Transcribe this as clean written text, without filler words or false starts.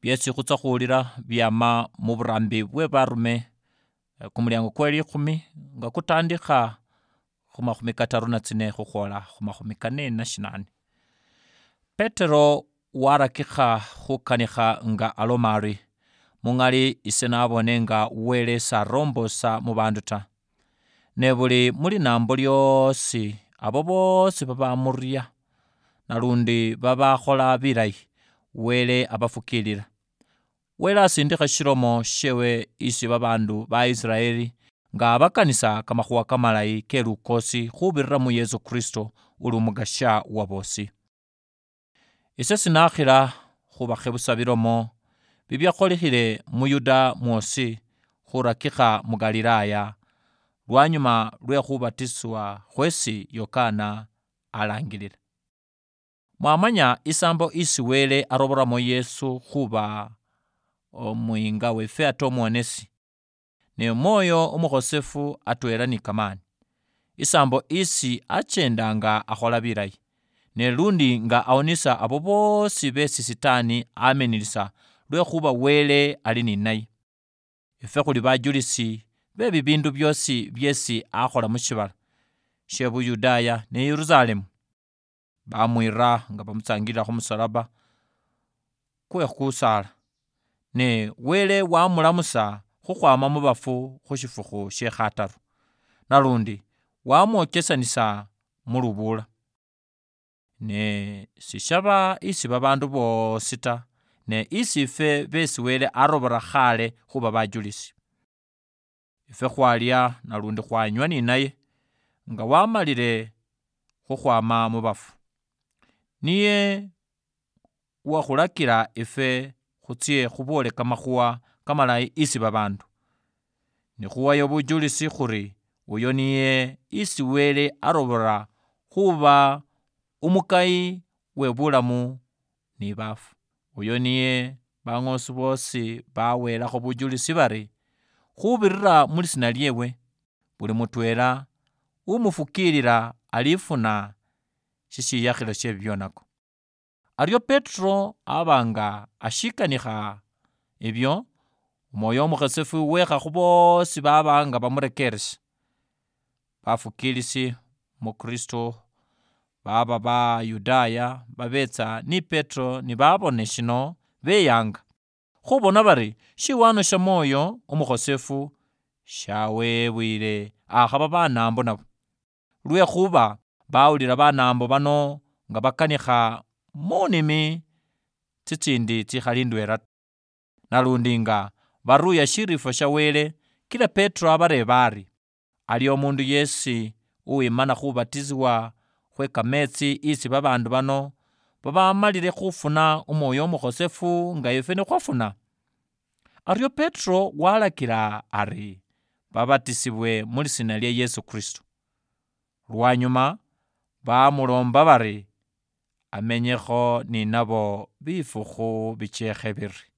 byesi khutsa khuwulira byama mu burambi bwe barume kumulyango kwe 10 nga kutandikha khu 34 khukhwola khu 48. Petero warakikha khukanikha nga aloma ari mungali ise nabone nga wele sarombosa mu bandu ta, ne buli muli nambo lyosi abo bosi babamurya nalundi babakhola bilayi wele abafukilira. Wele asindikha shilomo shewe isi babandu ba Israeli nga bakanisa kamakhuwa kamalayi ke lukosi khubirira mu Yesu Kristo uli umugasha wa bosi. Ise sinakhila khubakhebusa bilomo bibyakholikhile mu Yuda mwosi khurakikha mu Galilaya lwanyuma lwe khubatisibwa khwesi Yokana alangilila. Mwamanya isambo isi wele aroboramo Yesu khuba omuyinga wefe ate omwonesi, ne Mwoyo Umukhosefu atwela ni kamani. Isambo isi achendanga akhola bilayi, ne lundi nga awonisa abo bosi besi sitani amenilisa lwekhuba wele ali ni naye. Ife khuli bajulisi be bibindu byosi byesi akhola mu shibala she Buyudaya ne Yerusalemu. Bamwira nga bamutsangilila khumusalaba kwe khusala, ne wele wamulamusa khukhwama mu bafu khu shifukhu she khataru, nalundi wamwokesanisa mu lubula. Ne sishaba isi babandu bosi ta, ne isi ife besi wele arobora khale khuba bajulisi. Ife khwalya nalundi khwanywa ni naye nga wamalile khukhwama mu bafu. Niye uwakhulakila ife khutsye khubole kamakhuwa kamalayi isi babandu, ne khuwayo bujulisi khuri uyo niye isi wele arobora khuba umukayi we bulamu ni bafu. Uyo niye bang'osi bosi bawelakho bujulisi bari khubirira mu lisina lyewe buli mutwela umufukilila alifuna shishiyakhilo she bibyonako. Aryo Petro abanga ashikanikha ibyo, Umwoyo Umukhosefu wekha khubosi babanga bamurekeresha. Bafukilisi mu Kristo baba ba Yudaya babetsa ni Petro ni babone shino beyanga khubona bari shiwano sha Mwoyo Umukhosefu shawebwile akhaba banambo nabo, lwekhuba bawulila banambo bano nga bakanikha munimi tsitsindi tsikhali ndwela ta. Nalundi nga baruya shirifo sha wele, kila Petro abareba ari ali omundu yesi uwimana khubatizibwa khwe kametsi isi babandu bano babamalile khufuna Umwoyo Umukhosefu nga ife nikhwafuna. Aryo Petro walakila ari babatisibwe mu lisina lya Yesu Kristo. Lwanyuma bamulomba bari amenyekho ni nabo bifukhu bichekhe biri.